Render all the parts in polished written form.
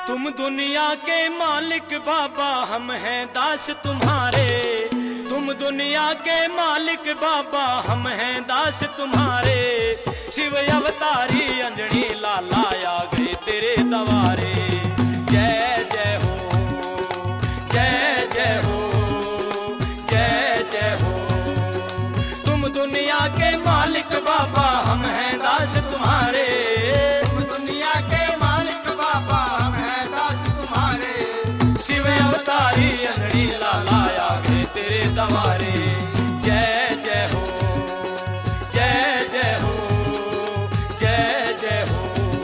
तुम दुनिया के मालिक बाबा, हम हैं दास तुम्हारे। तुम दुनिया के मालिक बाबा, हम हैं दास तुम्हारे। शिव अवतारी अंजनी लाला आ गए तेरे दवारे। जय जय हो, जय जय हो, जय जय हो। तुम दुनिया के मालिक बाबा, हम हैं दास तुम्हारे। तुम दुनिया के मालिक बाबा, हम हैं दास तुम्हारे। शिव अवतारी अंजनी लाला आ गए तेरे दवारे। जय जय हो, जय जय हो, जय जय हो।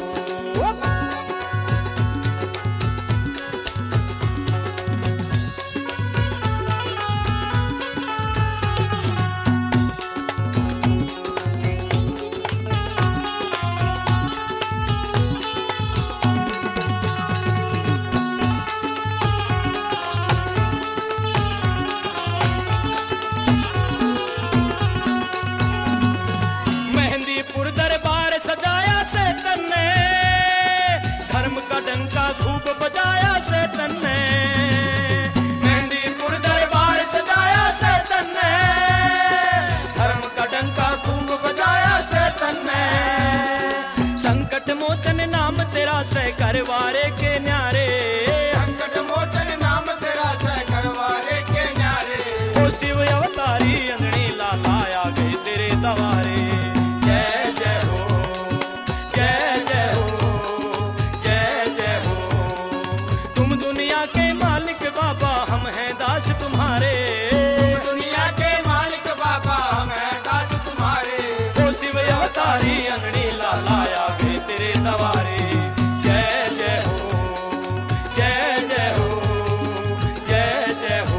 मेहंदीपुर दरबार सजाया शैतान ने, धर्म का डंका खूब बजाया शैतान ने। मेहंदीपुर दरबार सजाया शैतान ने, धर्म का डंका खूब बजाया शैतान ने। संकट मोचन नाम तेरा सह करवारे के न्यारे। संकट मोचन नाम तेरा सह करवारे के न्यारे। ओ शिव अवतारी अंजनी लाला आ गए तेरे दवारे। जय जय हो, जय जय हो, जय जय हो। तुम दुनिया के मालिक बाबा, हम हैं दास तुम्हारे। तुम दुनिया के मालिक बाबा, हम हैं दास तुम्हारे। ओ शिव अवतारी अंजनी लाला आ गए तेरे दवारे। जय जय हो, जय जय हो, जय जय हो।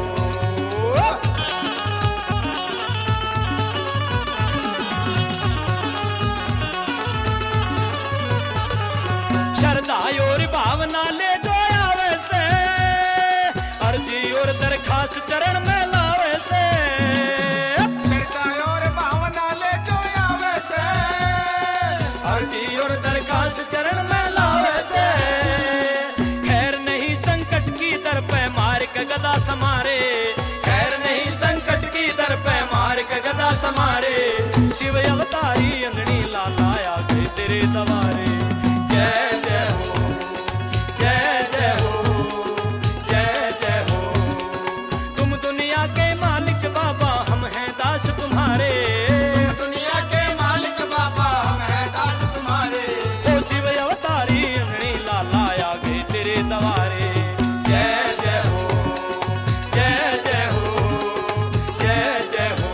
श्रद्धा और भावना ले जो आवे से, अर्जी और दरखास्त चरण में लावे से। श्रद्धा और भावना ले जो आवे से, अर्जी और दरखास्त चरण में लावे से। खैर नहीं संकट की दर पे मार के गदा समारे। खैर नहीं संकट की दर पे मार के गदा समारे। शिव अवतारी अंजनी लाला आ गए तेरे दवारे। जय जय हो, जय जय हो, जय जय हो। तुम दुनिया के मालिक बाबा, हम हैं दास तुम्हारे। तुम दुनिया के मालिक बाबा, हम हैं दास तुम्हारे। ओ शिव अवतारी अंजनी लाला आ गए तेरे दवारे। जय जय हो, जय जय हो, जय जय हो।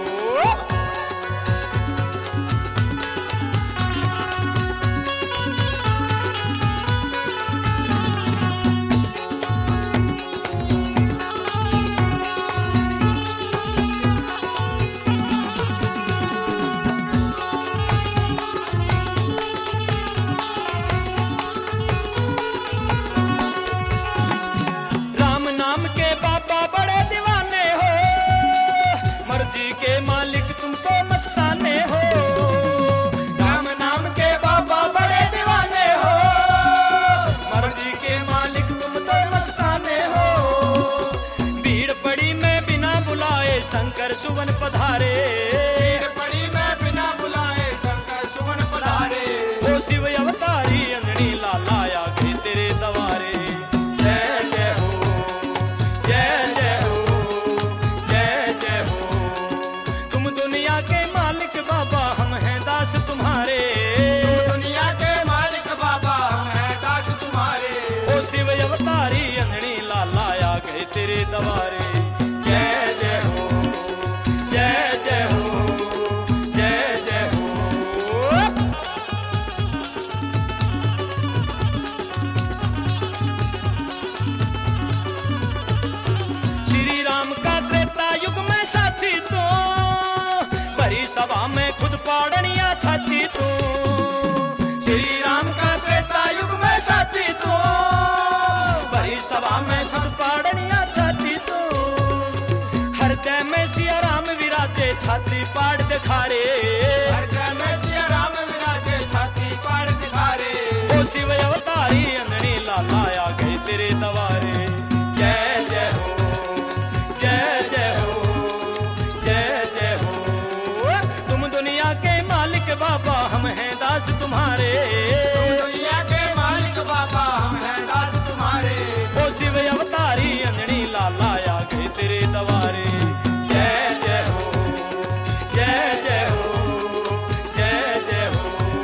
राम नाम के बाबा बड़े दीवाने हो, मर्जी के मालिक तुम तो मस्ताने हो। राम नाम के बाबा बड़े दीवाने हो, मर्जी के मालिक तुम तो मस्ताने हो। भीड़ पड़ी में बिना बुलाए शंकर सुवन पधारे। भीड़ पड़ी में बिना बुलाए शंकर सुमन पधारे। ओ शिव अवतारी अंजनी लाला आ गए तेरे दवारे। जय जय हो, जय जय हो, जय जय हो। तुम दुनिया के मालिक बाबा, हम हैं दास तुम्हारे। तुम दुनिया के मालिक बाबा, हम हैं दास तुम्हारे। ओ शिव अवतारी अंजनी लाला आ गए तेरे दवारे। जय जय हो, जय जय हो, जय जय हो। श्री राम का त्रेता युग में साथी तो, भरी सभा में खुद पाड़निया छाती तो। श्री राम का त्रेता युग में साथी तो, भरी सभा में खुद पाड़निया छाती तो। हृदय में सिया राम विराजे, छाती पाड़ दिखारे। हृदय में सिया राम विराजे, छाती पाड़ दिखारे। ओ शिव अवतारी अंजनी लाला हमारे। तुम दुनिया के मालिक बाबा हम हैं दास तुम्हारे। ओ शिव अवतारी अंजनी लाला आ गए तेरे दवारे। जय जय हो, जय जय हो, जय जय हो।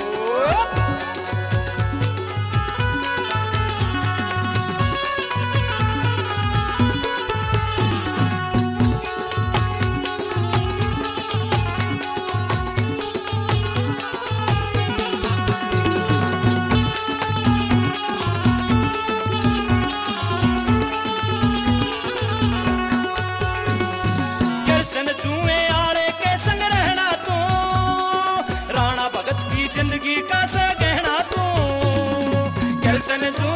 कृष्ण जुए आले के संग रहना तू, राणा भगत की जिंदगी का से गहना तू। कृष्ण जुए